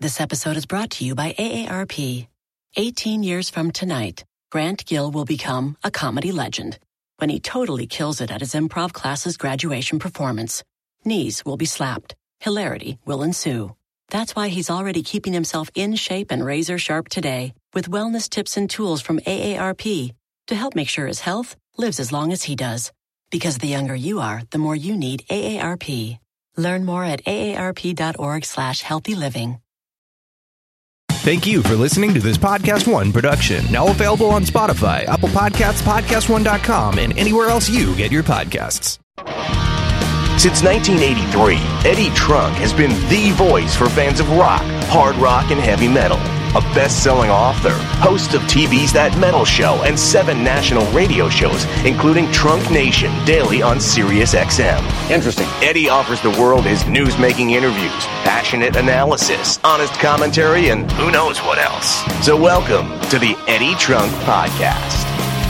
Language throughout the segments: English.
This episode is brought to you by AARP. 18 years from tonight, Grant Gill will become a comedy legend when he totally kills it at his improv class's graduation performance. Knees will be slapped. Hilarity will ensue. That's why he's already keeping himself in shape and razor sharp today with wellness tips and tools from AARP to help make sure his health lives as long as he does. Because the younger you are, the more you need AARP. Learn more at aarp.org/healthyliving. Thank you for listening to this Podcast One production, now available on Spotify, Apple Podcasts, PodcastOne.com, and anywhere else you get your podcasts. Since 1983, Eddie Trunk has been the voice for fans of rock, hard rock, and heavy metal. A best-selling author, host of TV's That Metal Show and 7 national radio shows, including Trunk Nation, daily on SiriusXM. Interesting. Eddie offers the world his news-making interviews, passionate analysis, honest commentary, and who knows what else. So welcome to the Eddie Trunk Podcast.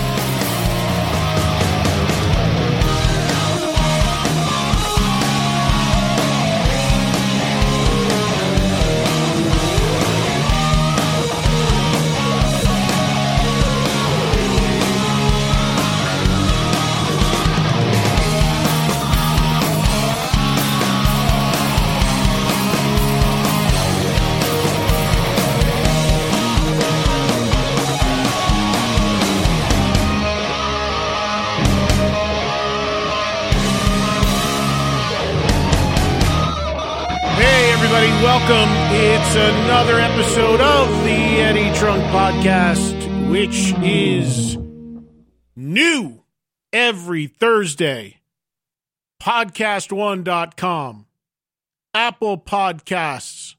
Welcome. It's another episode of the Eddie Trunk Podcast, which is new every Thursday. PodcastOne.com, Apple Podcasts,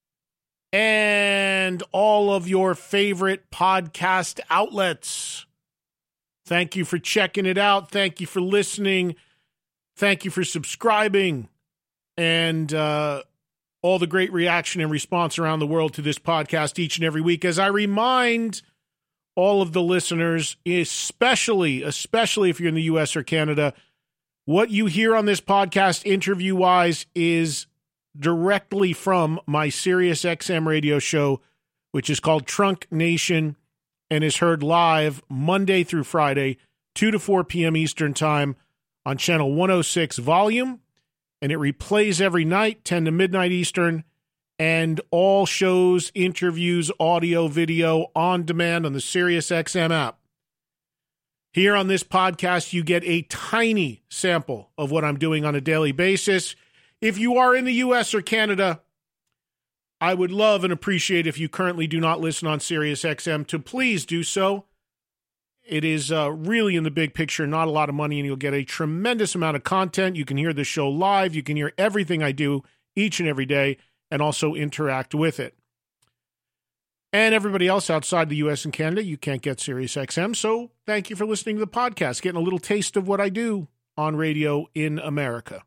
and all of your favorite podcast outlets. Thank you for checking it out. Thank you for listening. Thank you for subscribing. And, all the great reaction and response around the world to this podcast each and every week. As I remind all of the listeners, especially if you're in the U.S. or Canada, what you hear on this podcast interview-wise is directly from my SiriusXM radio show, which is called Trunk Nation and is heard live Monday through Friday, 2 to 4 p.m. Eastern Time on Channel 106 Volume. And it replays every night, 10 to midnight Eastern, and all shows, interviews, audio, video, on demand on the SiriusXM app. Here on this podcast, you get a tiny sample of what I'm doing on a daily basis. If you are in the U.S. or Canada, I would love and appreciate if you currently do not listen on SiriusXM to please do so. It is really, in the big picture, not a lot of money, and you'll get a tremendous amount of content. You can hear the show live. You can hear everything I do each and every day and also interact with it. And everybody else outside the U.S. and Canada, you can't get SiriusXM, so thank you for listening to the podcast, getting a little taste of what I do on radio in America.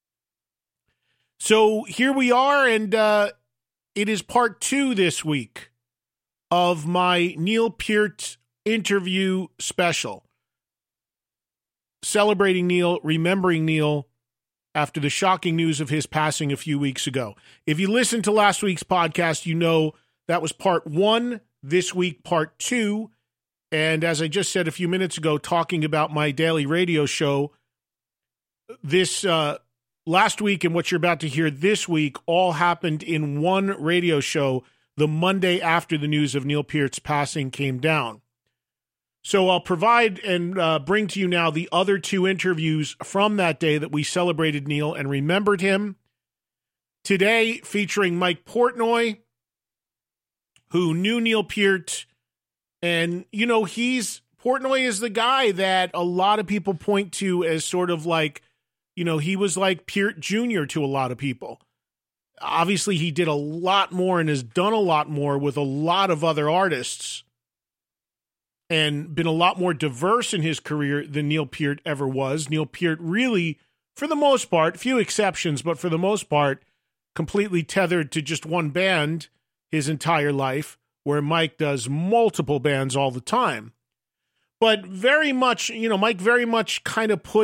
So here we are, and it is part 2 this week of my Neil Peart interview special, celebrating Neil, remembering Neil after the shocking news of his passing a few weeks ago. If you listened to last week's podcast, you know that was part 1, this week part 2, and as I just said a few minutes ago, talking about my daily radio show, this last week and what you're about to hear this week all happened in one radio show the Monday after the news of Neil Peart's passing came down. So I'll provide and bring to you now the other 2 interviews from that day that we celebrated Neil and remembered him. Today, featuring Mike Portnoy, who knew Neil Peart. And, you know, Portnoy is the guy that a lot of people point to as sort of like, you know, he was like Peart Jr. to a lot of people. Obviously, he did a lot more and has done a lot more with a lot of other artists, and been a lot more diverse in his career than Neil Peart ever was. Neil Peart really, for the most part, few exceptions, but for the most part, completely tethered to just one band his entire life, where Mike does multiple bands all the time. But very much, you know, Mike very much kind of put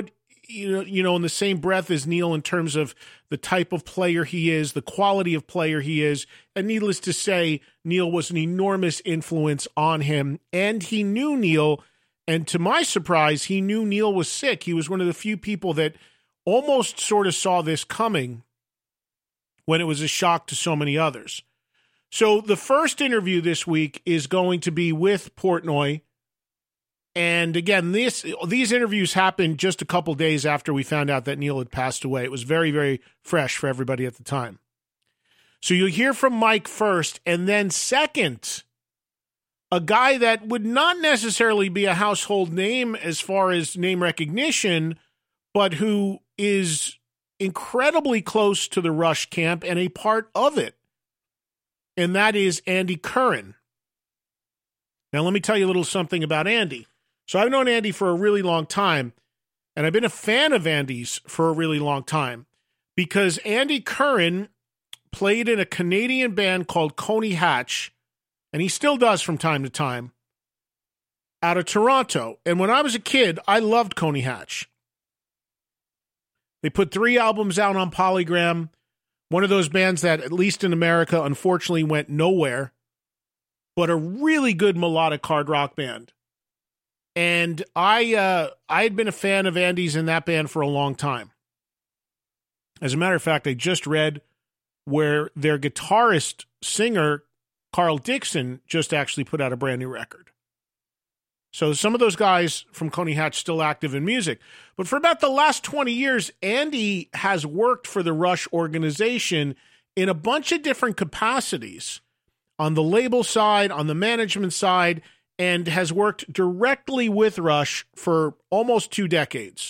in the same breath as Neil in terms of the type of player he is, the quality of player he is. And needless to say, Neil was an enormous influence on him. And he knew Neil. And to my surprise, he knew Neil was sick. He was one of the few people that almost sort of saw this coming when it was a shock to so many others. So the first interview this week is going to be with Portnoy. And again, these interviews happened just a couple days after we found out that Neil had passed away. It was very, very fresh for everybody at the time. So you'll hear from Mike first, and then second, a guy that would not necessarily be a household name as far as name recognition, but who is incredibly close to the Rush camp and a part of it. And that is Andy Curran. Now, let me tell you a little something about Andy. So I've known Andy for a really long time, and I've been a fan of Andy's for a really long time because Andy Curran played in a Canadian band called Coney Hatch, and he still does from time to time, out of Toronto. And when I was a kid, I loved Coney Hatch. They put 3 albums out on Polygram, one of those bands that, at least in America, unfortunately went nowhere, but a really good melodic hard rock band. And I had been a fan of Andy's in that band for a long time. As a matter of fact, I just read where their guitarist, singer, Carl Dixon, just actually put out a brand new record. So some of those guys from Coney Hatch still active in music. But for about the last 20 years, Andy has worked for the Rush organization in a bunch of different capacities. On the label side, on the management side, and has worked directly with Rush for almost 2 decades.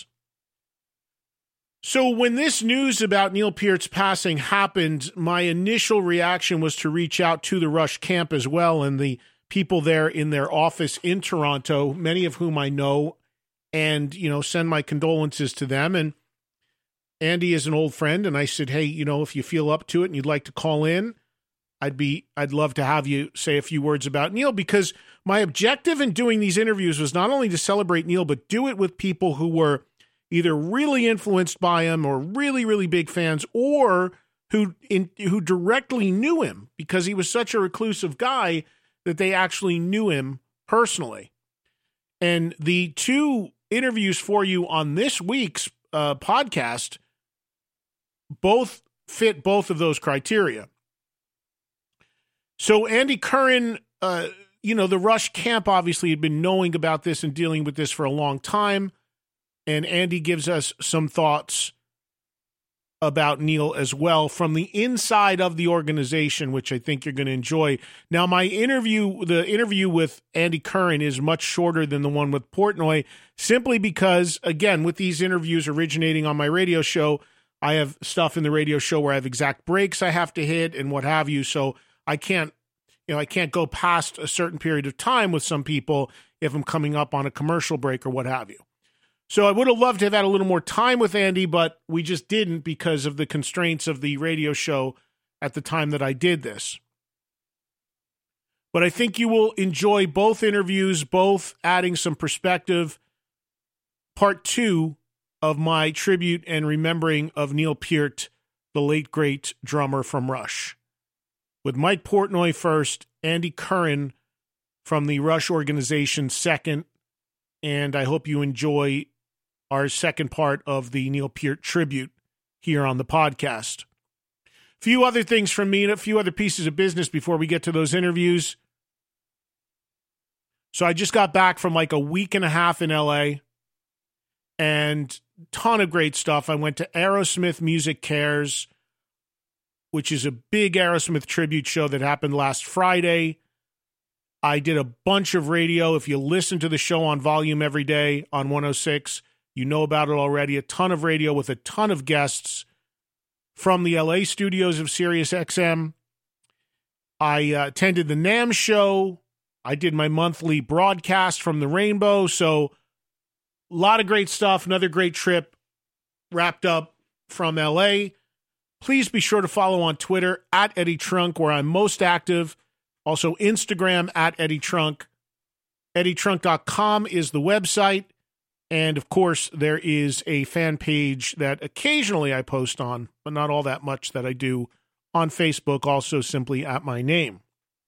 So when this news about Neil Peart's passing happened, my initial reaction was to reach out to the Rush camp as well and the people there in their office in Toronto, many of whom I know, and, send my condolences to them. And Andy is an old friend, and I said, hey, if you feel up to it and you'd like to call in, I'd love to have you say a few words about Neil, because my objective in doing these interviews was not only to celebrate Neil, but do it with people who were either really influenced by him or really, really big fans, or who directly knew him because he was such a reclusive guy that they actually knew him personally. And the 2 interviews for you on this week's podcast both fit both of those criteria. So Andy Curran, the Rush camp obviously had been knowing about this and dealing with this for a long time. And Andy gives us some thoughts about Neil as well from the inside of the organization, which I think you're going to enjoy. Now, the interview with Andy Curran is much shorter than the one with Portnoy, simply because, again, with these interviews originating on my radio show, I have stuff in the radio show where I have exact breaks I have to hit and what have you. So I can't go past a certain period of time with some people if I'm coming up on a commercial break or what have you. So I would have loved to have had a little more time with Andy, but we just didn't because of the constraints of the radio show at the time that I did this. But I think you will enjoy both interviews, both adding some perspective. Part 2 of my tribute and remembering of Neil Peart, the late, great drummer from Rush. With Mike Portnoy first, Andy Curran from the Rush organization second, and I hope you enjoy our second part of the Neil Peart tribute here on the podcast. A few other things from me and a few other pieces of business before we get to those interviews. So I just got back from like a week and a half in LA and ton of great stuff. I went to Aerosmith Music Cares, which is a big Aerosmith tribute show that happened last Friday. I did a bunch of radio. If you listen to the show on volume every day on 106, you know about it already. A ton of radio with a ton of guests from the LA studios of Sirius XM. I attended the NAMM show. I did my monthly broadcast from the Rainbow. So a lot of great stuff. Another great trip wrapped up from LA. Please be sure to follow on Twitter at Eddie Trunk, where I'm most active. Also Instagram at Eddie Trunk. EddieTrunk.com is the website. And, of course, there is a fan page that occasionally I post on, but not all that much that I do on Facebook, also simply at my name.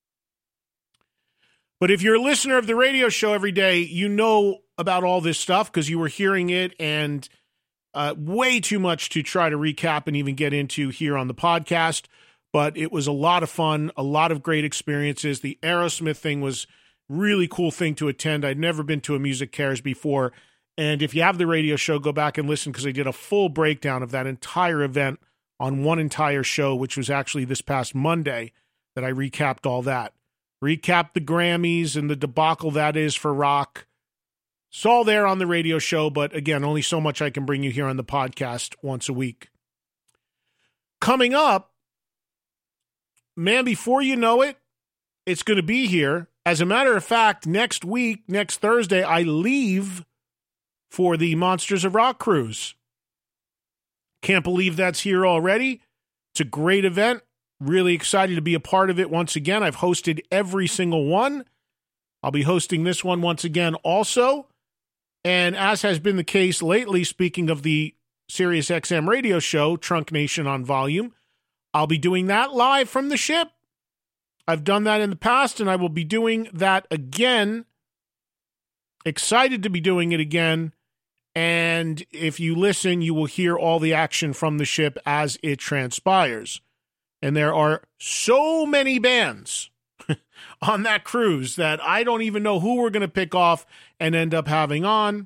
But if you're a listener of the radio show every day, you know about all this stuff because you were hearing it, and way too much to try to recap and even get into here on the podcast. But it was a lot of fun, a lot of great experiences. The Aerosmith thing was really cool thing to attend. I'd never been to a Music Cares before. And if you have the radio show, go back and listen because I did a full breakdown of that entire event on one entire show, which was actually this past Monday that I recapped all that. Recapped the Grammys and the debacle that is for rock. It's all there on the radio show, but again, only so much I can bring you here on the podcast once a week. Coming up, man, before you know it, it's going to be here. As a matter of fact, next week, next Thursday, I leave for the Monsters of Rock cruise. Can't believe that's here already. It's a great event. Really excited to be a part of it once again. I've hosted every single one. I'll be hosting this one once again also. And as has been the case lately, speaking of the SiriusXM radio show, Trunk Nation on Volume, I'll be doing that live from the ship. I've done that in the past, and I will be doing that again. Excited to be doing it again. And if you listen, you will hear all the action from the ship as it transpires. And there are so many bands on that cruise that I don't even know who we're going to pick off and end up having on.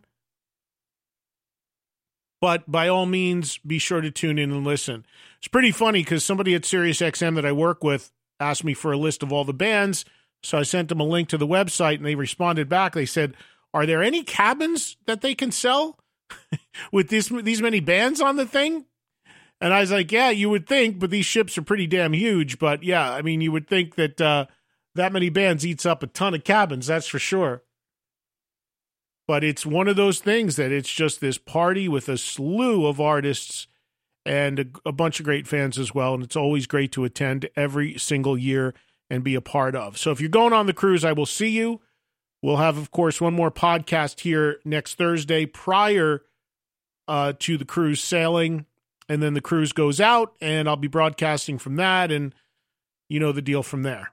But by all means, be sure to tune in and listen. It's pretty funny because somebody at SiriusXM that I work with asked me for a list of all the bands. So I sent them a link to the website and they responded back. They said, are there any cabins that they can sell with these many bands on the thing? And I was like, yeah, you would think, but these ships are pretty damn huge. But yeah, I mean, you would think that that many bands eats up a ton of cabins, that's for sure. But it's one of those things that it's just this party with a slew of artists and a bunch of great fans as well. And it's always great to attend every single year and be a part of. So if you're going on the cruise, I will see you. We'll have, of course, one more podcast here next Thursday prior to the cruise sailing. And then the cruise goes out, and I'll be broadcasting from that, and you know the deal from there.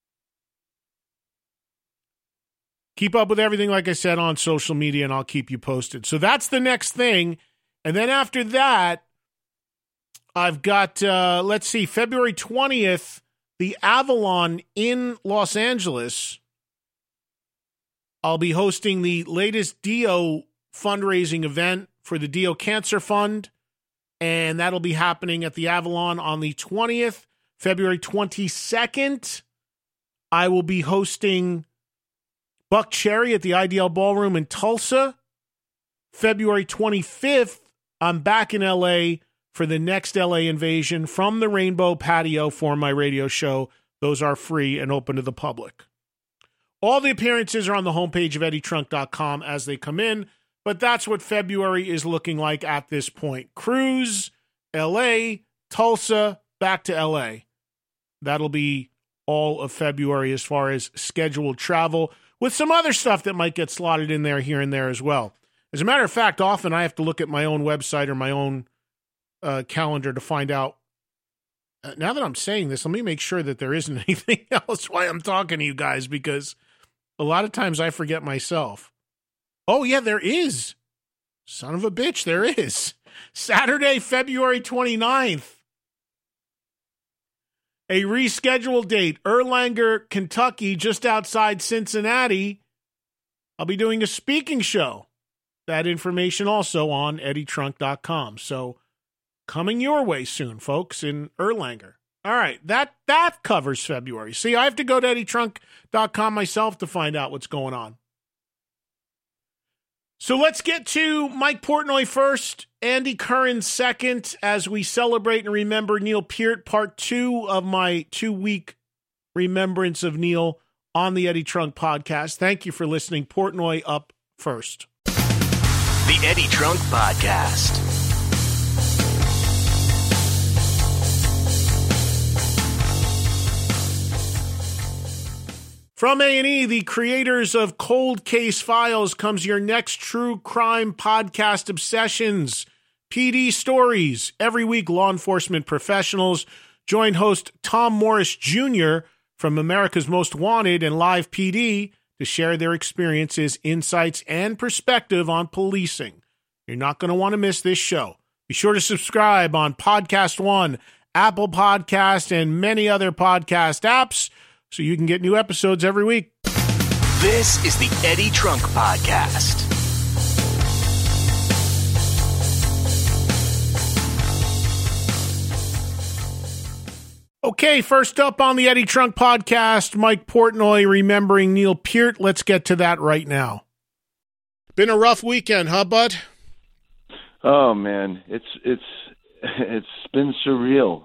Keep up with everything, like I said, on social media, and I'll keep you posted. So that's the next thing. And then after that, I've got, February 20th, the Avalon in Los Angeles. I'll be hosting the latest Dio fundraising event for the Dio Cancer Fund. And that'll be happening at the Avalon on the 20th. February 22nd, I will be hosting Buck Cherry at the IDL Ballroom in Tulsa. February 25th, I'm back in LA for the next LA Invasion from the Rainbow Patio for my radio show. Those are free and open to the public. All the appearances are on the homepage of EddieTrunk.com as they come in. But that's what February is looking like at this point. Cruise, L.A., Tulsa, back to L.A. That'll be all of February as far as scheduled travel, with some other stuff that might get slotted in there here and there as well. As a matter of fact, often I have to look at my own website or my own calendar to find out. Now that I'm saying this, let me make sure that there isn't anything else while I'm talking to you guys, because a lot of times I forget myself. Oh, yeah, there is. Son of a bitch, there is. Saturday, February 29th. A rescheduled date, Erlanger, Kentucky, just outside Cincinnati. I'll be doing a speaking show. That information also on EddieTrunk.com. So coming your way soon, folks, in Erlanger. All right, that covers February. See, I have to go to EddieTrunk.com myself to find out what's going on. So let's get to Mike Portnoy first, Andy Curran second, as we celebrate and remember Neil Peart, part 2 of my 2-week remembrance of Neil on the Eddie Trunk podcast. Thank you for listening. Portnoy up first. The Eddie Trunk Podcast. From A&E, the creators of Cold Case Files, comes your next true crime podcast, Obsessions. PD Stories. Every week, law enforcement professionals join host Tom Morris Jr. from America's Most Wanted and Live PD to share their experiences, insights, and perspective on policing. You're not going to want to miss this show. Be sure to subscribe on Podcast One, Apple Podcast, and many other podcast apps so you can get new episodes every week. This is the Eddie Trunk Podcast. Okay, first up on the Eddie Trunk Podcast, Mike Portnoy remembering Neil Peart. Let's get to that right now. Been a rough weekend, huh, bud? Oh man, it's been surreal,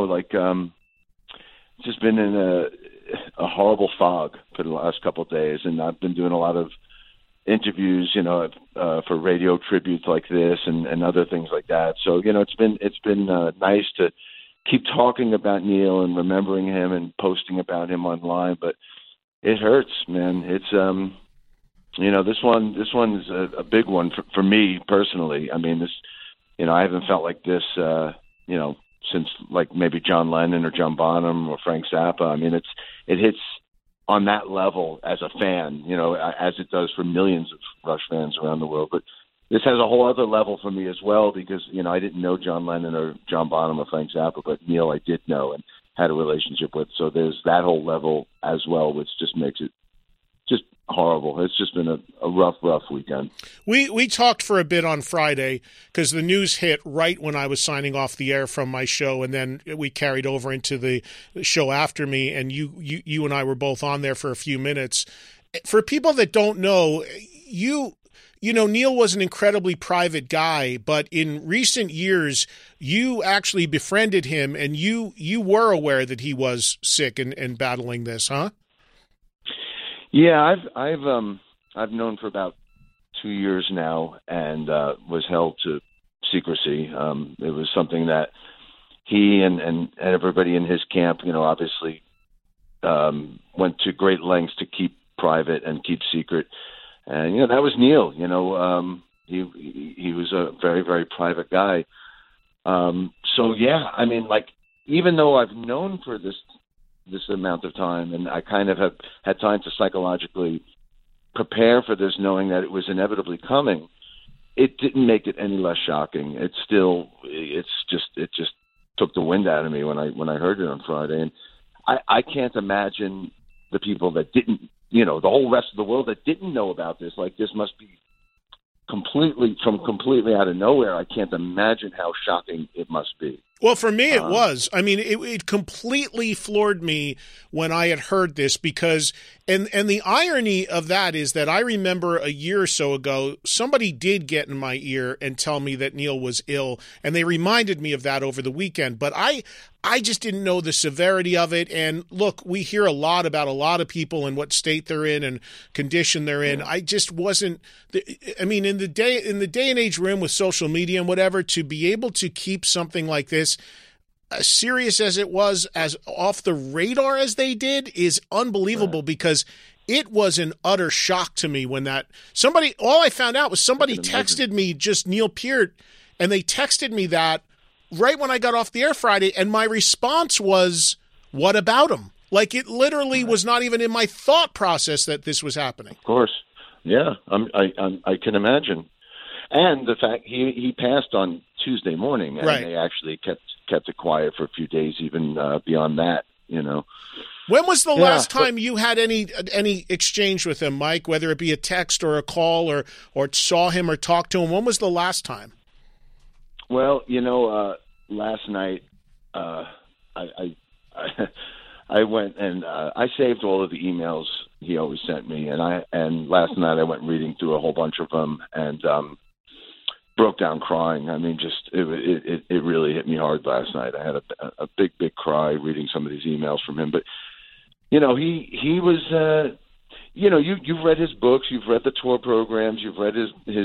just been in a horrible fog for the last couple of days, and I've been doing a lot of interviews, for radio tributes like this and other things like that. So, it's been nice to keep talking about Neil and remembering him and posting about him online, but it hurts, man. It's this one's a big one for me personally. I mean, I haven't felt like this, since like maybe John Lennon or John Bonham or Frank Zappa. I mean, it hits on that level as a fan, as it does for millions of Rush fans around the world. But this has a whole other level for me as well because, I didn't know John Lennon or John Bonham or Frank Zappa, but Neil I did know and had a relationship with. So there's that whole level as well, which just makes it just horrible. It's just been a rough weekend. We talked for a bit on Friday because the news hit right when I was signing off the air from my show, and then we carried over into the show after me, and you and I were both on there for a few minutes. For people that don't know, Neil was an incredibly private guy, but in recent years, you actually befriended him, and you were aware that he was sick and battling this, huh? Yeah, I've known for about 2 years now, and was held to secrecy. It was something that he and everybody in his camp, obviously went to great lengths to keep private and keep secret. And that was Neil. He was a very, very private guy. So yeah, I mean, like, even though I've known for this amount of time, and I kind of have had time to psychologically prepare for this, knowing that it was inevitably coming, it didn't make it any less shocking. It just took the wind out of me when I heard it on Friday. And I can't imagine the people that didn't, the whole rest of the world that didn't know about this. Like, this must be completely out of nowhere. I can't imagine how shocking it must be. Well, for me, it was. I mean, it completely floored me when I had heard this because, and the irony of that is that I remember a year or so ago, somebody did get in my ear and tell me that Neil was ill, and they reminded me of that over the weekend. But I just didn't know the severity of it. And look, we hear a lot about a lot of people and what state they're in and condition they're in. I just wasn't. I mean, in the day and age we're in with social media and whatever, to be able to keep something like this, as serious as it was, as off the radar as they did, is unbelievable because it was an utter shock to me when all I found out was somebody texted me just Neil Peart, and they texted me that right when I got off the air Friday, and my response was, what about him? Like, it literally was not even in my thought process that this was happening. Of course. Yeah, I can imagine. And the fact he passed on Tuesday morning, and They actually kept it quiet for a few days, even beyond that. When was the last time you had any exchange with him, Mike? Whether it be a text or a call, or saw him or talked to him. When was the last time? Well, last night I went and I saved all of the emails he always sent me, and last night I went reading through a whole bunch of them and broke down crying. I mean, just it really hit me hard last night. I had a big cry reading some of these emails from him. But he was you've read his books, you've read the tour programs, you've read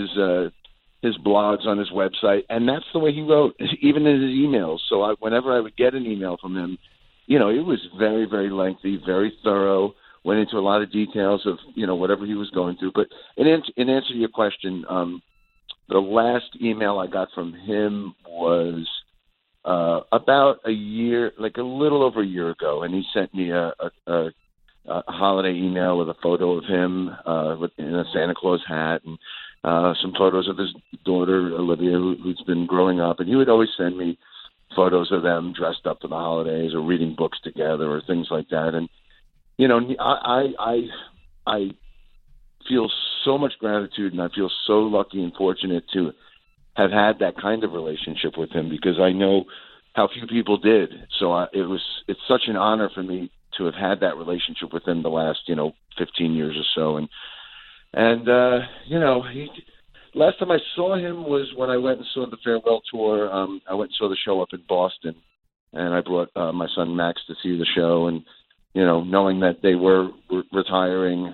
his blogs on his website, and that's the way he wrote, even in his emails. So whenever I would get an email from him, it was very, very lengthy, very thorough. went into a lot of details of, whatever he was going through. But in answer to your question, the last email I got from him was about a year, like a little over a year ago, and he sent me a holiday email with a photo of him in a Santa Claus hat and some photos of his daughter, Olivia, who's been growing up. And he would always send me photos of them dressed up for the holidays or reading books together or things like that. And, I feel so much gratitude, and I feel so lucky and fortunate to have had that kind of relationship with him, because I know how few people did. So it's such an honor for me to have had that relationship with him the last, 15 years or so. And last time I saw him was when I went and saw the farewell tour. I went and saw the show up in Boston, and I brought my son Max to see the show. And, knowing that they were retiring,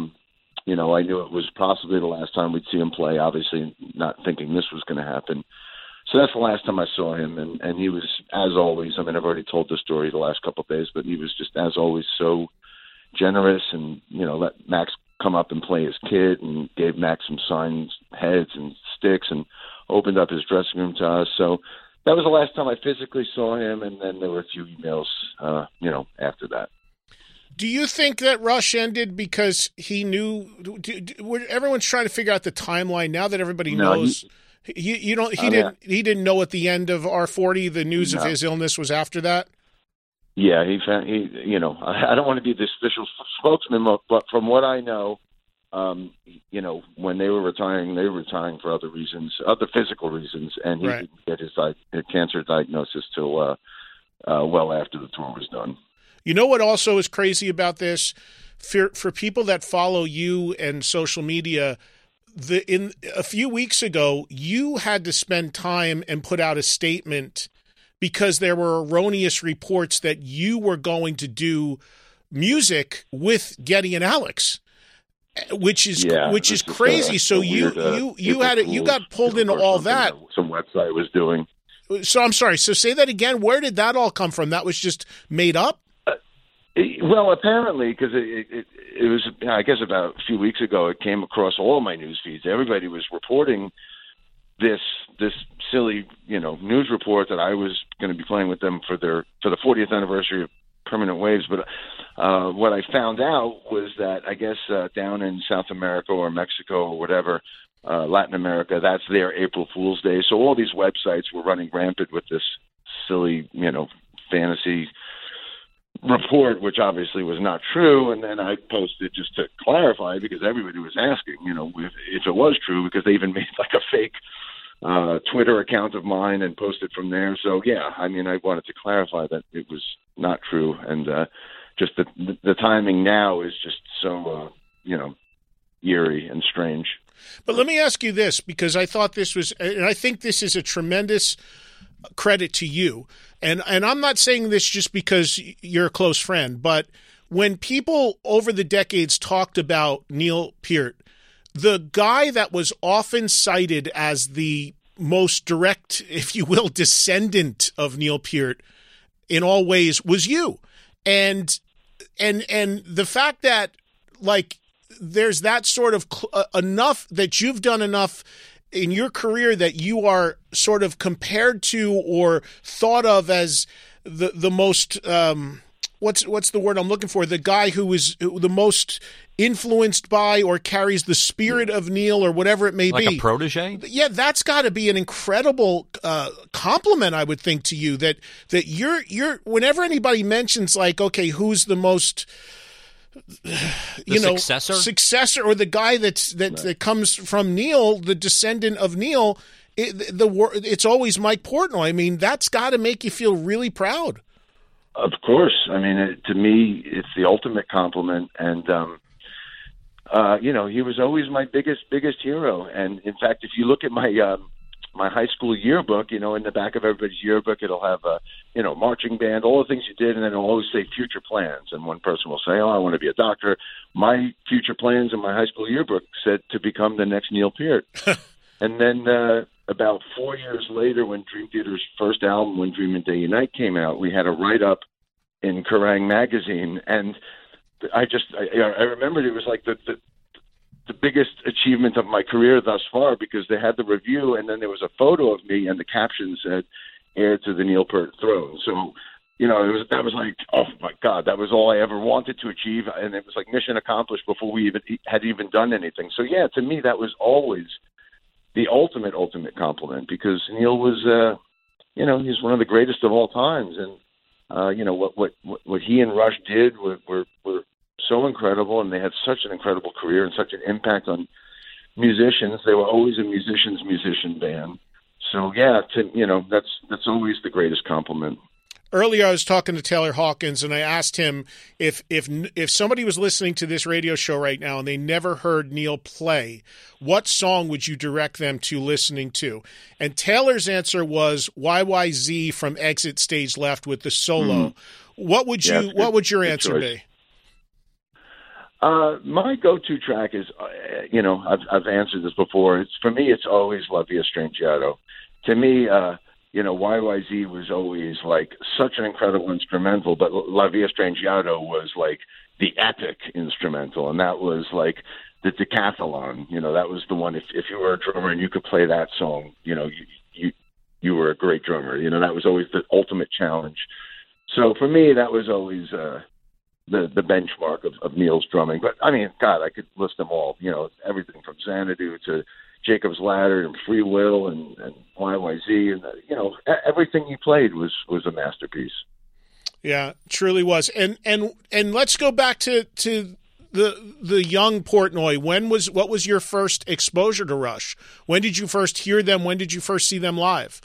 I knew it was possibly the last time we'd see him play, obviously not thinking this was going to happen. So that's the last time I saw him. And he was, as always, I've already told the story the last couple of days, but he was just, as always, so generous and, let Max come up and play his kid and gave Max some signed heads and sticks and opened up his dressing room to us. So that was the last time I physically saw him. And then there were a few emails, after that. Do you think that Rush ended because he knew? Everyone's trying to figure out the timeline now that everybody knows. He didn't know at the end of R40 the news of his illness was after that. Yeah, I don't want to be the official spokesman, but from what I know, when they were retiring for other reasons, other physical reasons, and he didn't get his cancer diagnosis till well after the tour was done. You know what also is crazy about this? For people that follow you and social media, a few weeks ago, you had to spend time and put out a statement because there were erroneous reports that you were going to do music with Geddy and Alex, which is crazy. So you got pulled into all that. Some website was doing. So I'm sorry. So say that again. Where did that all come from? That was just made up? Well, apparently, because it was, I guess, about a few weeks ago, it came across all my news feeds. Everybody was reporting this silly, news report that I was going to be playing with them for the 40th anniversary of Permanent Waves. But what I found out was that I guess down in South America or Mexico or whatever, Latin America, that's their April Fool's Day. So all these websites were running rampant with this silly, fantasy report, which obviously was not true. And then I posted just to clarify, because everybody was asking, if it was true, because they even made like a fake Twitter account of mine and posted from there. So yeah, I wanted to clarify that it was not true. And just the timing now is just so, eerie and strange. But let me ask you this, because I thought this was, and I think this is a tremendous credit to you. And I'm not saying this just because you're a close friend, but when people over the decades talked about Neil Peart, the guy that was often cited as the most direct, if you will, descendant of Neil Peart in all ways was you. And the fact that, like, there's that sort of enough that you've done enough in your career that you are sort of compared to or thought of as the most what's the word I'm looking for? The guy who is the most influenced by or carries the spirit of Neil or whatever it may be. Like a protege? Yeah, that's got to be an incredible compliment, I would think, to you that you're whenever anybody mentions, like, okay, who's the most successor or the guy that comes from Neil, the descendant of Neil, it's always Mike Portnoy. That's got to make you feel really proud. Of course. To me, it's the ultimate compliment. And, he was always my biggest hero. And in fact, if you look at my high school yearbook, in the back of everybody's yearbook, it'll have marching band, all the things you did, and then it'll always say future plans. And one person will say, I want to be a doctor. My future plans in my high school yearbook said to become the next Neil Peart. And then about 4 years later, when Dream Theater's first album, When Dream and Day Unite, came out, we had a write-up in Kerrang! Magazine, and remembered it was like the biggest achievement of my career thus far, because they had the review and then there was a photo of me and the caption said, "Heir to the Neil Peart throne." So, that was like, oh my God, that was all I ever wanted to achieve. And it was like mission accomplished before we had done anything. So yeah, to me, that was always the ultimate compliment, because Neil was, he's one of the greatest of all times. And, what he and Rush did were so incredible, and they had such an incredible career and such an impact on musicians. They were always a musician band. So yeah, that's always the greatest compliment. Earlier, I was talking to Taylor Hawkins, and I asked him if somebody was listening to this radio show right now and they never heard Neil play, what song would you direct them to listening to? And Taylor's answer was YYZ from Exit Stage Left with the solo. What would your answer be? My go-to track is, I've answered this before. For me, it's always La Via Strangiato. To me, YYZ was always like such an incredible instrumental, but La Via Strangiato was like the epic instrumental, and that was like the decathlon. That was the one. If you were a drummer and you could play that song, you were a great drummer. That was always the ultimate challenge. So for me, that was always the benchmark of Neil's drumming. But I mean, God, I could list them all. Everything from Xanadu to Jacob's Ladder and Free Will and YYZ, and everything he played was a masterpiece. Yeah, truly was. And let's go back to the young Portnoy. What was your first exposure to Rush? When did you first hear them? When did you first see them live?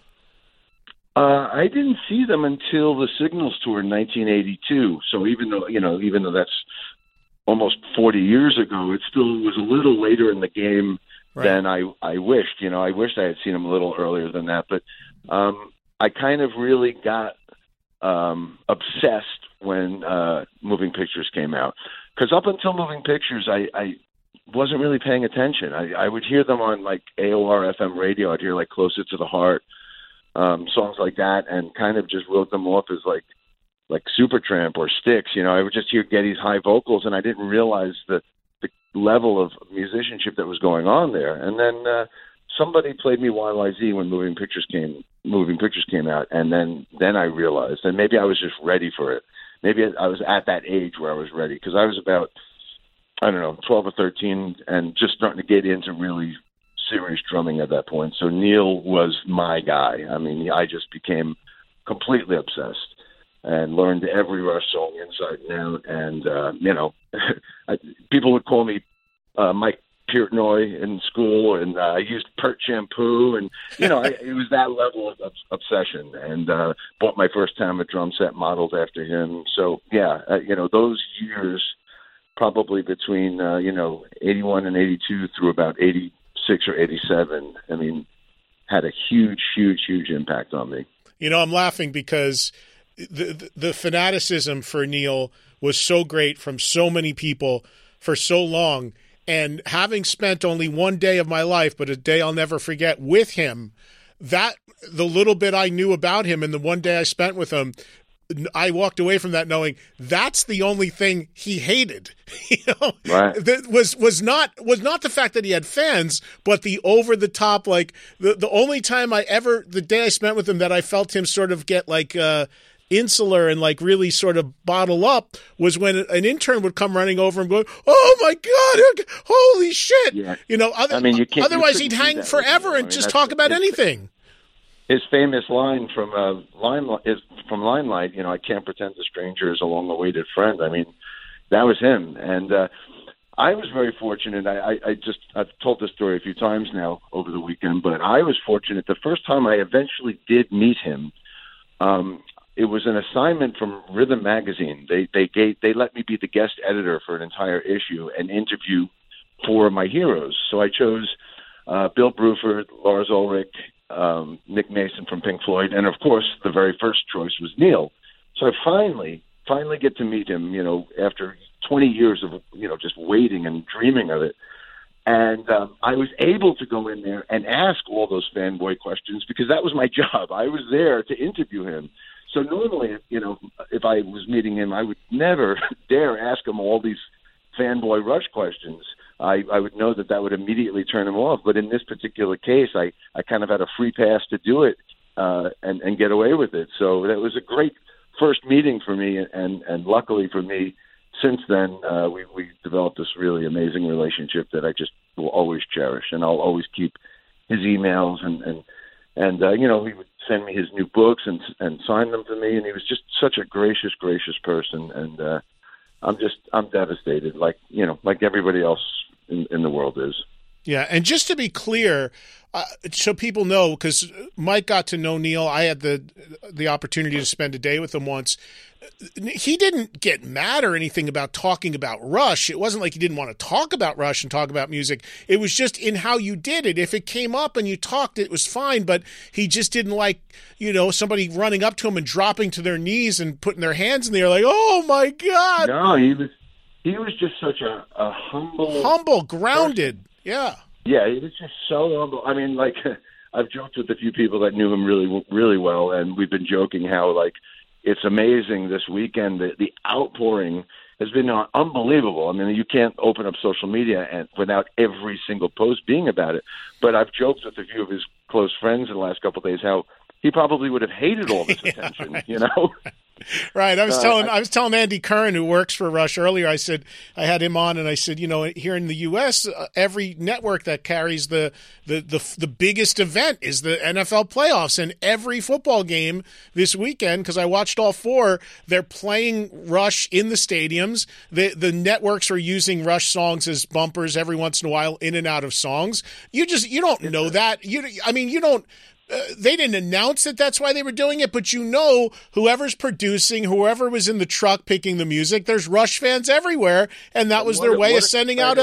I didn't see them until the Signals tour in 1982. So even though that's almost 40 years ago, it still was a little later in the game than I wished. I wished I had seen him a little earlier than that. But I kind of really got obsessed when Moving Pictures came out. Because up until Moving Pictures, I wasn't really paying attention. I would hear them on like AOR FM radio. I'd hear like Closer to the Heart, songs like that, and kind of just wrote them off as like Supertramp or Styx. I would just hear Geddy's high vocals, and I didn't realize the level of musicianship that was going on there. And then somebody played me YYZ when Moving Pictures came out, and then I realized, and maybe I was just ready for it. Maybe I was at that age where I was ready, because I was about, 12 or 13 and just starting to get into really serious drumming at that point. So Neil was my guy. I mean, I just became completely obsessed and learned every Rush song inside and out. And, people would call me Mike Portnoy in school, and I used Pert shampoo, and, it was that level of obsession, and bought my first Tama drum set modeled after him. So, yeah, those years, probably between, 81 and 82 through about 86 or 87, I mean, had a huge, huge, huge impact on me. I'm laughing because the fanaticism for Neil was so great from so many people for so long. And having spent only one day of my life, but a day I'll never forget with him, that the little bit I knew about him and the one day I spent with him, I walked away from that knowing that's the only thing he hated. Right. That was not the fact that he had fans, but the over the top, like the only time the day I spent with him that I felt him sort of get like insular and like really sort of bottle up was when an intern would come running over and go, "Oh my God, holy shit!" Yeah. Otherwise he'd hang forever and just talk about anything. His famous line from Limelight, I can't pretend a stranger is a long-awaited friend. I mean, that was him. And I was very fortunate. I've told this story a few times now over the weekend, but I was fortunate. The first time I eventually did meet him, it was an assignment from Rhythm Magazine. They let me be the guest editor for an entire issue and interview 4 of my heroes. So I chose Bill Bruford, Lars Ulrich, Nick Mason from Pink Floyd, and of course the very first choice was Neil. So I finally get to meet him, after 20 years of just waiting and dreaming of it. And I was able to go in there and ask all those fanboy questions because that was my job. I was there to interview him. So normally, if I was meeting him, I would never dare ask him all these fanboy Rush questions. I would know that would immediately turn him off. But in this particular case, I kind of had a free pass to do it and get away with it. So that was a great first meeting for me, and luckily for me, since then we developed this really amazing relationship that I just will always cherish, and I'll always keep his emails and he would send me his new books and sign them for me, and he was just such a gracious person, and I'm devastated, like everybody else in the world is. Yeah, and just to be clear, so people know, because Mike got to know Neil, I had the opportunity to spend a day with him once. He didn't get mad or anything about talking about Rush. It wasn't like he didn't want to talk about Rush and talk about music. It was just in how you did it. If it came up and you talked, it was fine, but he just didn't like, somebody running up to him and dropping to their knees and putting their hands in the air like, oh my God. No, he was just such a humble, grounded. person. Yeah. Yeah, he was just so humble. I mean, like, I've joked with a few people that knew him really, really well, and we've been joking how, like, it's amazing this weekend. The outpouring has been unbelievable. I mean, you can't open up social media without every single post being about it. But I've joked with a few of his close friends in the last couple of days how he probably would have hated all this attention, Right. I was telling Andy Curran, who works for Rush, earlier. I said I had him on, and I said, here in the U.S., every network that carries the biggest event is the NFL playoffs, and every football game this weekend, because I watched all four, they're playing Rush in the stadiums. The networks are using Rush songs as bumpers every once in a while, in and out of songs. You don't know that. You don't. They didn't announce that that's why they were doing it, but whoever's producing, whoever was in the truck picking the music, there's Rush fans everywhere, and that was their way of sending out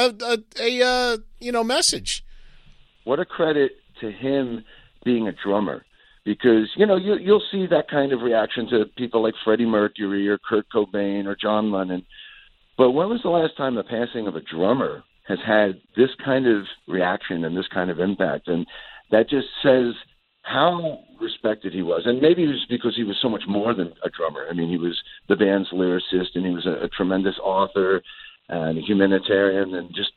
a message. What a credit to him being a drummer, because you'll see that kind of reaction to people like Freddie Mercury or Kurt Cobain or John Lennon, but when was the last time the passing of a drummer has had this kind of reaction and this kind of impact? And that just says how respected he was. And maybe it was because he was so much more than a drummer. I mean, he was the band's lyricist, and he was a tremendous author and a humanitarian, and just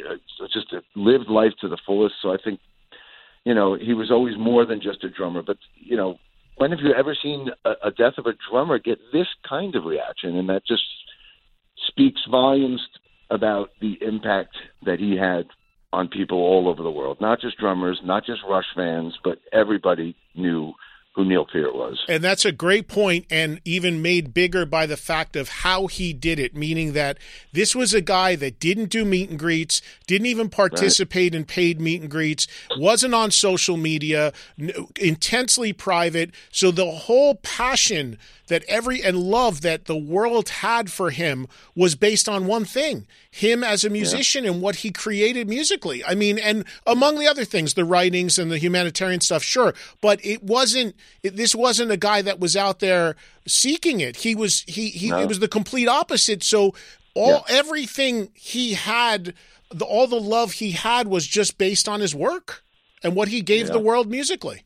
lived life to the fullest. So I think, he was always more than just a drummer. But, when have you ever seen a death of a drummer get this kind of reaction? And that just speaks volumes about the impact that he had on people all over the world, not just drummers, not just Rush fans, but everybody knew who Neil Peart was. And that's a great point, and even made bigger by the fact of how he did it, meaning that this was a guy that didn't do meet and greets, didn't even participate in paid meet and greets, wasn't on social media, intensely private. So the whole passion and love that the world had for him was based on one thing: him as a musician and what he created musically. I mean, and among the other things, the writings and the humanitarian stuff, sure, but this wasn't a guy that was out there seeking it. It was the complete opposite. So everything he had, all the love he had, was just based on his work and what he gave the world musically.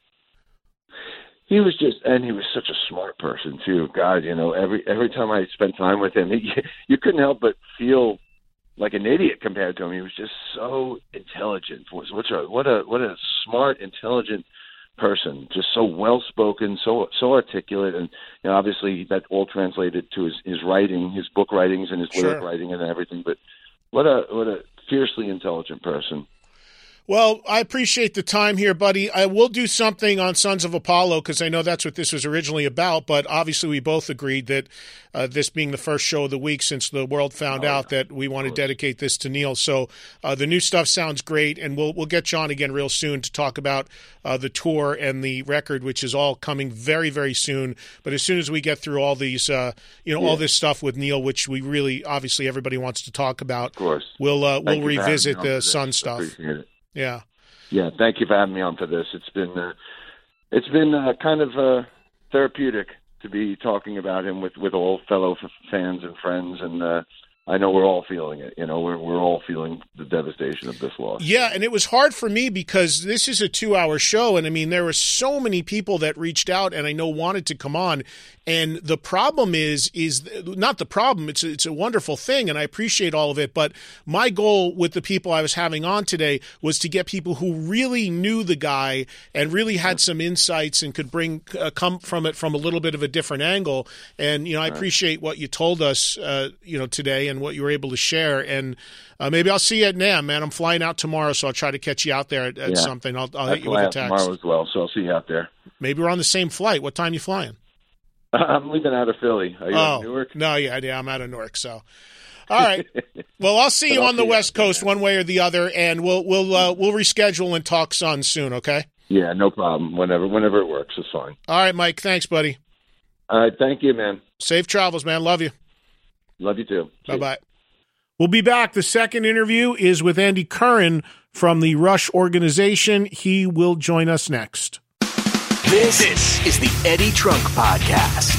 He was such a smart person too. God, every time I spent time with him, you couldn't help but feel like an idiot compared to him. He was just so intelligent. What a smart, intelligent person. Just so well spoken, so articulate, and obviously that all translated to his writing, his book writings, and his lyric writing and everything. But what a fiercely intelligent person. Well, I appreciate the time here, buddy. I will do something on Sons of Apollo, because I know that's what this was originally about, but obviously we both agreed that this being the first show of the week since the world found out that we want to dedicate this to Neil. So the new stuff sounds great, and we'll get you on again real soon to talk about the tour and the record, which is all coming very, very soon. But as soon as we get through all these, all this stuff with Neil, which we really, obviously everybody wants to talk about, of course, we'll revisit the Sun stuff. Appreciate it. Yeah. Yeah. Thank you for having me on for this. It's been kind of therapeutic to be talking about him with all fellow fans and friends, and I know we're all feeling it. You know, we're all feeling the devastation of this loss. Yeah, and it was hard for me because this is a 2-hour show, and I mean, there were so many people that reached out and I know wanted to come on. And the problem is not the problem. It's a wonderful thing, and I appreciate all of it. But my goal with the people I was having on today was to get people who really knew the guy and really had some insights and could come from it from a little bit of a different angle. And I appreciate what you told us, today and what you were able to share. And maybe I'll see you at NAMM, man. I'm flying out tomorrow, so I'll try to catch you out there at something. I'll hit you with a text tomorrow as well, so I'll see you out there. Maybe we're on the same flight. What time are you flying? I'm leaving out of Philly. Are you in Newark? No, yeah, I'm out of Newark. So, all right. Well, I'll see you on the West Coast one way or the other, and we'll reschedule and talk soon. Okay? Yeah, no problem. Whenever it works, it's fine. All right, Mike. Thanks, buddy. All right, thank you, man. Safe travels, man. Love you. Love you too. Bye-bye. We'll be back. The second interview is with Andy Curran from the Rush organization. He will join us next. This is the Eddie Trunk Podcast.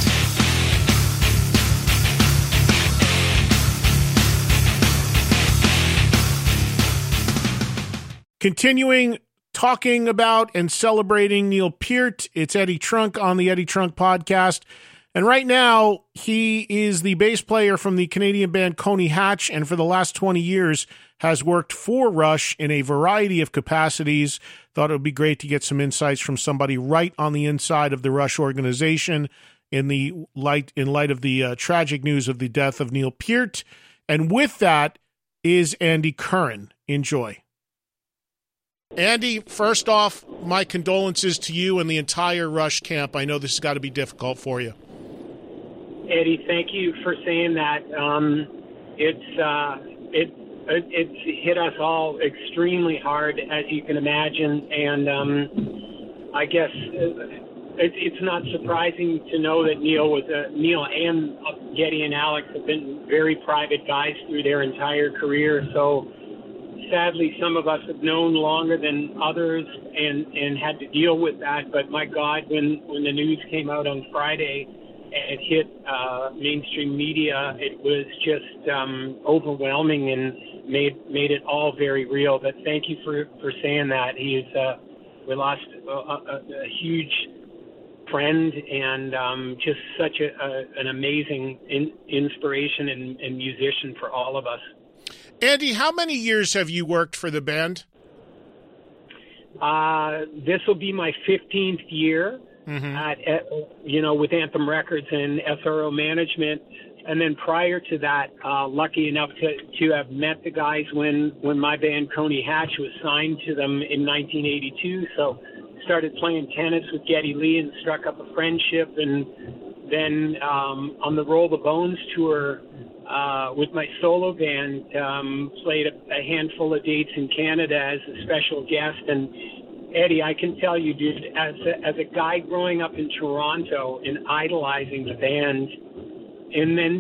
Continuing talking about and celebrating Neil Peart, it's Eddie Trunk on the Eddie Trunk Podcast. And right now, he is the bass player from the Canadian band Coney Hatch, and for the last 20 years has worked for Rush in a variety of capacities. Thought it would be great to get some insights from somebody right on the inside of the Rush organization in light of the tragic news of the death of Neil Peart. And with that is Andy Curran. Enjoy. Andy, first off, my condolences to you and the entire Rush camp. I know this has got to be difficult for you. Eddie, thank you for saying that. It's hit us all extremely hard, as you can imagine, and I guess it's not surprising to know that Neil and Geddy and Alex have been very private guys through their entire career. So sadly, some of us have known longer than others and had to deal with that. But my God, when the news came out on Friday, it hit mainstream media, it was just overwhelming and made it all very real. But thank you for saying that. We lost a huge friend and just such an amazing inspiration and musician for all of us. Andy, how many years have you worked for the band? This will be my 15th year. Mm-hmm. With Anthem Records and SRO Management. And then prior to that, lucky enough to have met the guys when my band Coney Hatch was signed to them in 1982. So started playing tennis with Geddy Lee and struck up a friendship. And then on the Roll the Bones tour with my solo band, played a handful of dates in Canada as a special guest. And Eddie, I can tell you, dude, as a guy growing up in Toronto and idolizing the band, and then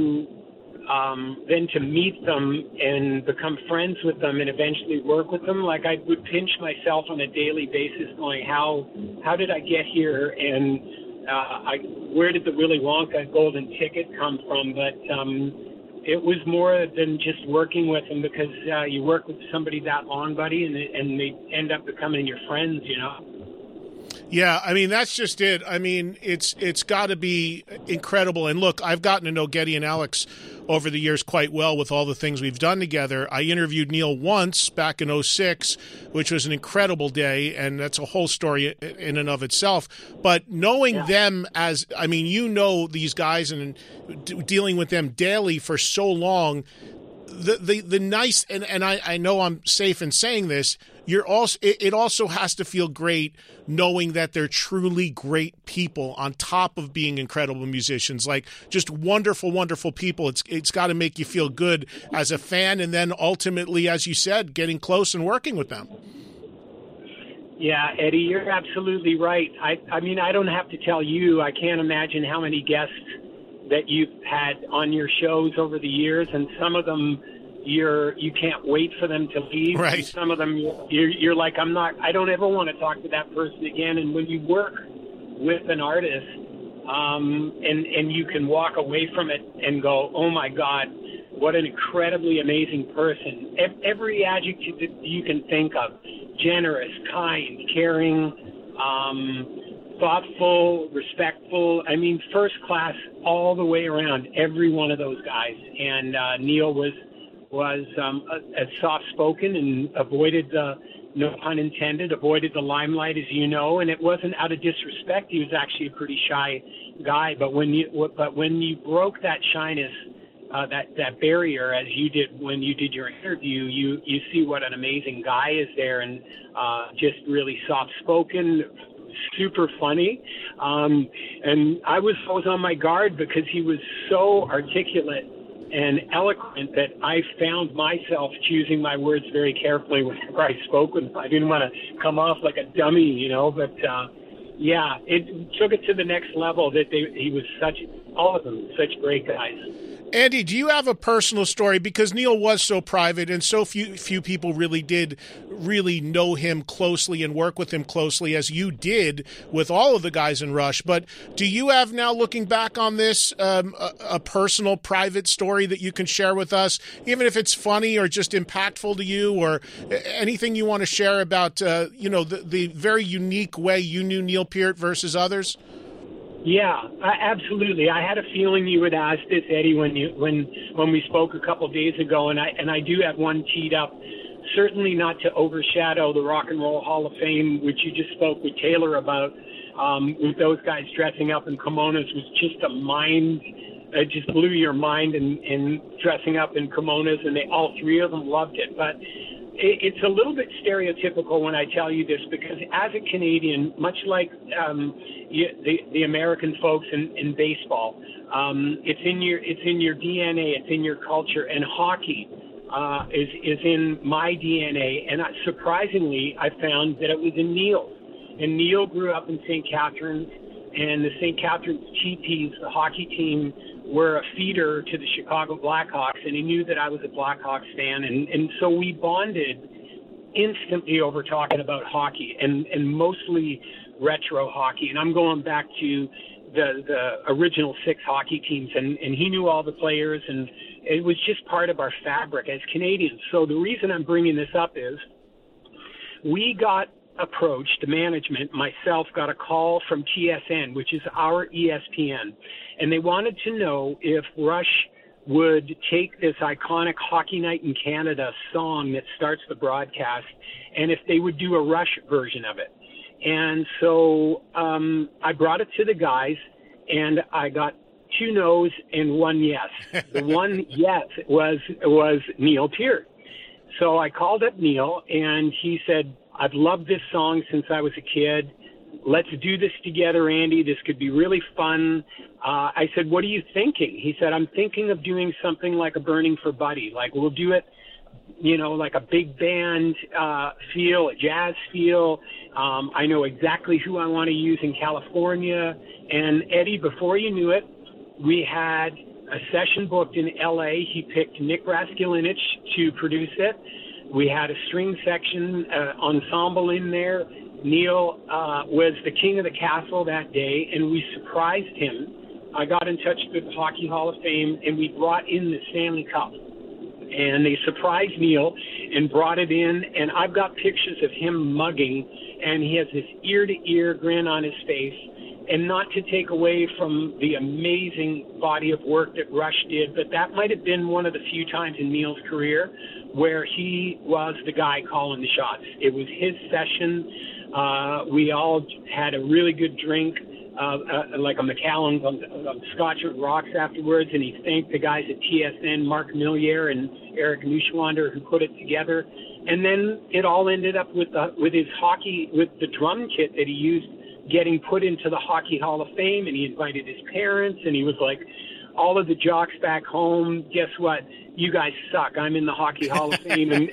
to meet them and become friends with them and eventually work with them, like I would pinch myself on a daily basis, going, how did I get here? And where did the Willy Wonka golden ticket come from? But it was more than just working with them, because you work with somebody that long, buddy, and they end up becoming your friends, Yeah, I mean, that's just it. I mean, it's got to be incredible. And look, I've gotten to know Geddy and Alex over the years quite well with all the things we've done together. I interviewed Neil once back in 2006, which was an incredible day, and that's a whole story in and of itself. But knowing them as, I mean, these guys and dealing with them daily for so long, the nice, and I know I'm safe in saying this, it also has to feel great knowing that they're truly great people on top of being incredible musicians, like just wonderful, wonderful people. It's got to make you feel good as a fan, and then ultimately, as you said, getting close and working with them. Yeah, Eddie, you're absolutely right. I mean, I don't have to tell you, I can't imagine how many guests that you've had on your shows over the years, and some of them you can't wait for them to leave. Right. And some of them you're like, I don't ever want to talk to that person again. And when you work with an artist, and you can walk away from it and go, oh my God, what an incredibly amazing person. Every adjective that you can think of: generous, kind, caring, thoughtful, respectful. I mean, first class all the way around, every one of those guys. And Neil was soft-spoken and avoided no pun intended, avoided the limelight, as you know, and it wasn't out of disrespect. He was actually a pretty shy guy, but when you broke that shyness, that barrier, as you did when you did your interview, you see what an amazing guy is there, and just really soft-spoken, super funny, and I was on my guard because he was so articulate and eloquent that I found myself choosing my words very carefully whenever I spoke with him. I didn't want to come off like a dummy, but yeah, it took it to the next level that he was all of them, such great guys. Andy, do you have a personal story? Because Neil was so private and so few people did know him closely and work with him closely as you did with all of the guys in Rush. But do you have, now looking back on this, a personal private story that you can share with us, even if it's funny or just impactful to you, or anything you want to share about, the very unique way you knew Neil Peart versus others? Yeah, absolutely. I had a feeling you would ask this, Eddie, when we spoke a couple of days ago, and I do have one teed up. Certainly not to overshadow the Rock and Roll Hall of Fame, which you just spoke with Taylor about. With those guys dressing up in kimonos was just it just blew your mind, and dressing up in kimonos, and all three of them loved it. But it's a little bit stereotypical when I tell you this, because as a Canadian, much like the American folks in baseball, it's in your DNA, it's in your culture, and hockey is in my DNA. And surprisingly, I found that it was in Neil. And Neil grew up in St. Catharines, and the St. Catharines Cheapies, the hockey team, were a feeder to the Chicago Blackhawks, and he knew that I was a Blackhawks fan, and so we bonded instantly over talking about hockey, and mostly retro hockey. And I'm going back to the original 6 hockey teams, and he knew all the players, and it was just part of our fabric as Canadians. So the reason I'm bringing this up is we got approached, the management, myself, got a call from TSN, which is our ESPN, and they wanted to know if Rush would take this iconic Hockey Night in Canada song that starts the broadcast, and if they would do a Rush version of it. And so I brought it to the guys, and I got 2 no's and 1 yes. The 1 yes was Neil Peart. So I called up Neil, and he said, "I've loved this song since I was a kid. Let's do this together, Andy. This could be really fun." I said, "What are you thinking?" He said, "I'm thinking of doing something like a Burning for Buddy. Like, we'll do it, like a big band feel, a jazz feel. I know exactly who I want to use in California." And Eddie, before you knew it, we had a session booked in LA. He picked Nick Raskulinich to produce it. We had a string section ensemble in there. Neil was the king of the castle that day, and we surprised him. I got in touch with the Hockey Hall of Fame, and we brought in the Stanley Cup. And they surprised Neil and brought it in, and I've got pictures of him mugging, and he has this ear-to-ear grin on his face. And not to take away from the amazing body of work that Rush did, but that might have been one of the few times in Neil's career where he was the guy calling the shots. It was his session. We all had a really good drink, like a Macallan's on Scotch and rocks afterwards, and he thanked the guys at TSN, Mark Millier and Eric Neuschwander, who put it together. And then it all ended up with the drum kit that he used getting put into the Hockey Hall of Fame, and he invited his parents, and he was like, "All of the jocks back home, guess what? You guys suck. I'm in the Hockey Hall of Fame," and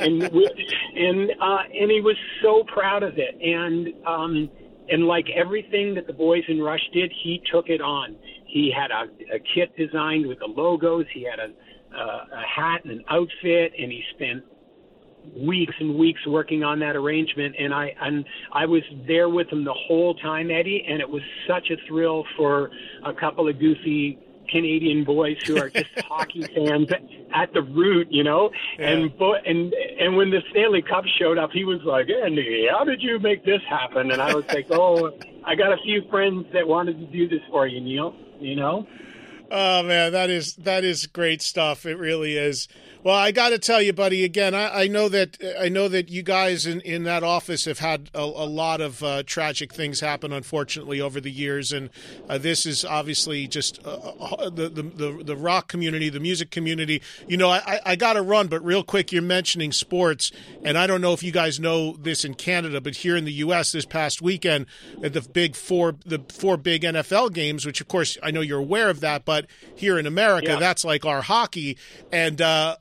he was so proud of it. And like everything that the boys in Rush did, he took it on. He had a kit designed with the logos. He had a hat and an outfit, and he spent weeks and weeks working on that arrangement, and I was there with him the whole time, Eddie, and it was such a thrill for a couple of goofy Canadian boys who are just hockey fans at the root, you know. Yeah. And when the Stanley Cup showed up, he was like, "Andy, how did you make this happen?" And I was like, "Oh, I got a few friends that wanted to do this for you, Neil." You know. Oh man, that is great stuff. It really is. Well, I got to tell you, buddy. Again, I know that you guys in that office have had a lot of tragic things happen, unfortunately, over the years, and this is obviously just the rock community, the music community. You know, I got to run, but real quick, you're mentioning sports, and I don't know if you guys know this in Canada, but here in the U.S. this past weekend, the four big NFL games, which of course I know you're aware of that, but here in America, that's like our hockey, and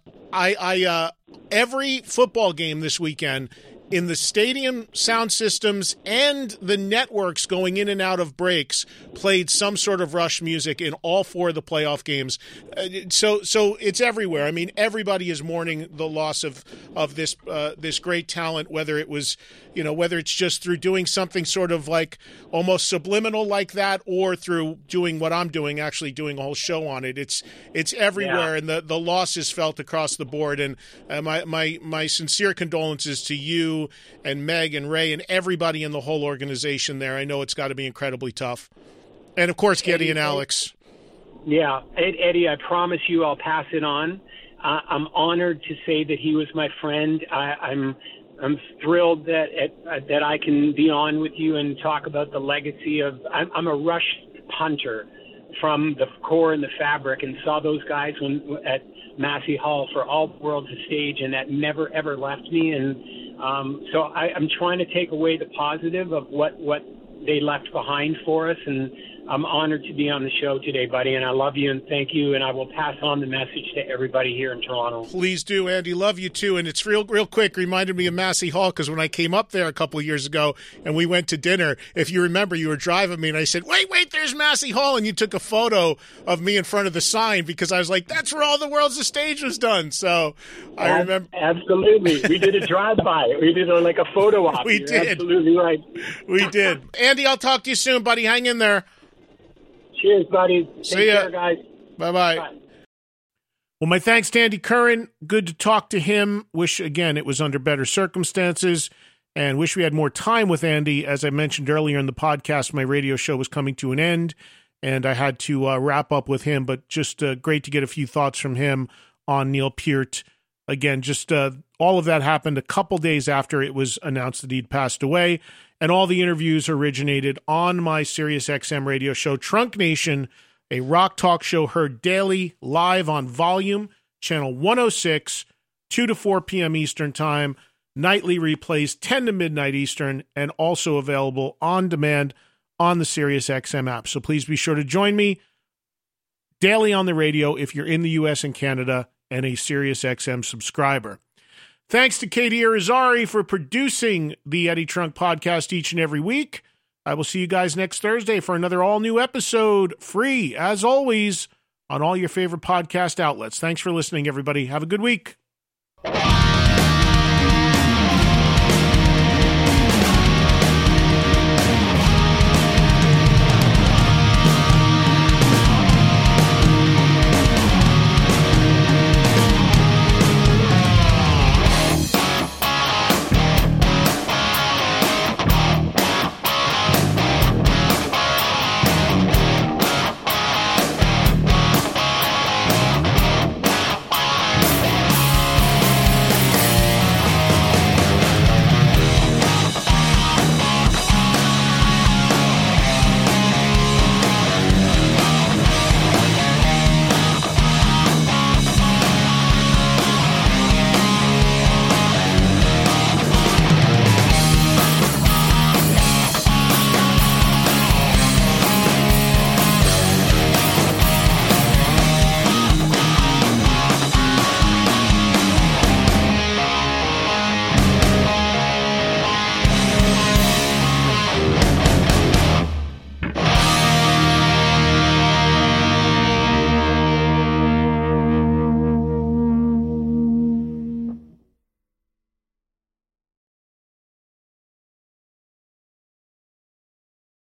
I every football game this weekend, in the stadium sound systems and the networks going in and out of breaks, played some sort of Rush music in all four of the playoff games. So it's everywhere. I mean, everybody is mourning the loss of this great talent, whether it's just through doing something sort of like almost subliminal like that, or through doing what I'm doing, actually doing a whole show on it. It's everywhere, and the loss is felt across the board. And my sincere condolences to you and Meg and Ray and everybody in the whole organization there. I know it's got to be incredibly tough. And, of course, Geddy and Alex. Yeah. Eddie, I promise you I'll pass it on. I'm honored to say that he was my friend. I'm thrilled that I can be on with you and talk about the legacy of – I'm a Rush punter from the core and the fabric, and saw those guys at Massey Hall for all the world to stage, and that never, ever left me. And so I'm trying to take away the positive of what they left behind for us, and I'm honored to be on the show today, buddy, and I love you and thank you, and I will pass on the message to everybody here in Toronto. Please do, Andy. Love you, too. And it's real quick, reminded me of Massey Hall, because when I came up there a couple of years ago and we went to dinner, if you remember, you were driving me, and I said, wait, there's Massey Hall, and you took a photo of me in front of the sign, because I was like, that's where all the world's the stage was done. So I remember. Absolutely. We did a drive-by. We did a photo op. We did. Absolutely right. We did. Andy, I'll talk to you soon, buddy. Hang in there. Cheers, buddy. See ya. Take care, guys. Bye-bye. Bye. Well, my thanks to Andy Curran. Good to talk to him. Wish, again, it was under better circumstances, and wish we had more time with Andy. As I mentioned earlier in the podcast, my radio show was coming to an end, and I had to wrap up with him, but just great to get a few thoughts from him on Neil Peart. Again, just all of that happened a couple days after it was announced that he'd passed away, and all the interviews originated on my SiriusXM radio show, Trunk Nation, a rock talk show heard daily live on Volume, channel 106, 2 to 4 p.m. Eastern Time, nightly replays 10 to midnight Eastern, and also available on demand on the SiriusXM app. So please be sure to join me daily on the radio if you're in the U.S. and Canada and a SiriusXM subscriber. Thanks to Katie Irizarry for producing the Eddie Trunk podcast each and every week. I will see you guys next Thursday for another all-new episode, free, as always, on all your favorite podcast outlets. Thanks for listening, everybody. Have a good week.